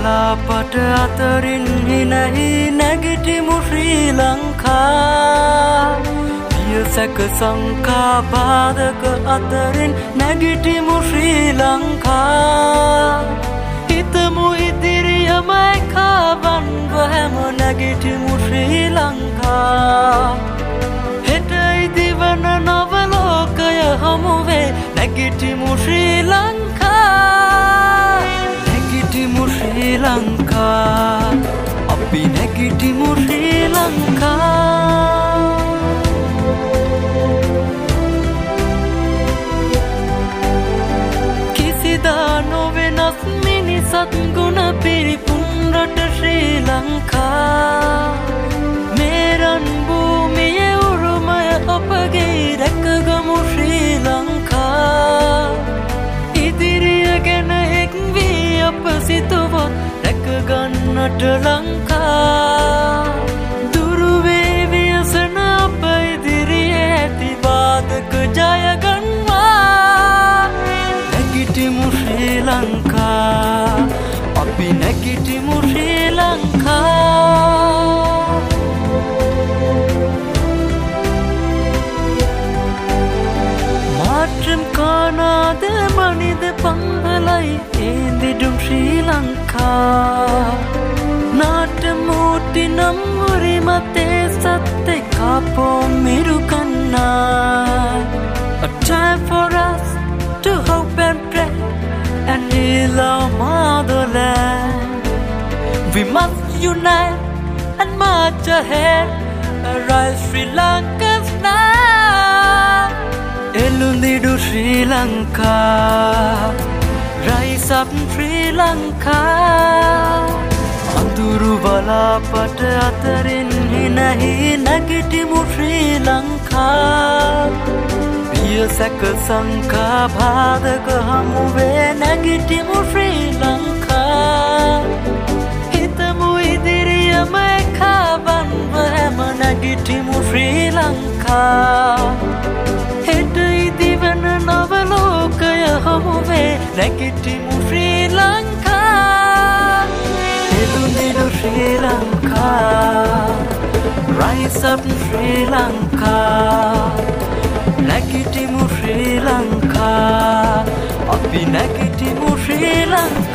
වලාපට අතරින් හිනහි නැගිටිමු ශ්‍රී ලංකා පියසක සංකා බාධක අතරින් නැගිටිමු ශ්‍රී ලංකා හිතමු ඉදිරියමයි කාවන්ව හැම නැගිටිමු ශ්‍රී ලංකා හෙට ඉදිවන නව ලෝකය හමුවේ නැගිටිමු ශ්‍රී ලංකා නැගිටිමු ශ්‍රී ලංකා අපි නැගිටිමු ශ්‍රී ලංකා කිසිදා නොවෙනස් මිනිසත් ගුණ පිරිපුන් රට ශ්‍රී ලංකා මේරන් භූමියේ උරුමය අපගේ රැකගමු ශ්‍රී ලංකා ඉදිරිය ගැන එක් වී අප සිතුවොත් රැකගන්නට ලංකා දුරුවේ ව්‍යසන අප ඉදිරියේ ඇති බාධක ජයගන්වා නැගිටිමු ශ්‍රී ලංකා අපි නැගිටිමු ශ්‍රී ලංකා மாற்றம் காணாத மனித பங்களை ஏந்திடும் ஸ்ரீலங்கா நாட்டம் ஊட்டி நம் உரிமத்தை சத்தை காப்போம் இரு கண்ணாய் A time for us to hope and pray and heal our motherland We must unite and march ahead Arise Sri Lanka's now Elundidu Sri Lanka Rise up Sri Lanka Anduru වලාපට අතරින් හිනහි නැගිටිමු ශ්‍රී ලංකා පියසක සංකා බාධක හමුවේ නැගිටිමු ශ්‍රී ලංකා හිතමු ඉදිරියම කාවන්ව හැම නැගිටිමු ශ්‍රී ලංකා හෙට ඉදිවන නව ලෝකය හමුවේ නැගිටිමු ශ්‍රී ලංකා එළුඳිනු ශ්‍රී Lanka Rise up Sri Lanka නැගිටිමු ශ්‍රී ලංකා අපි නැගිටිමු ශ්‍රී ලංකා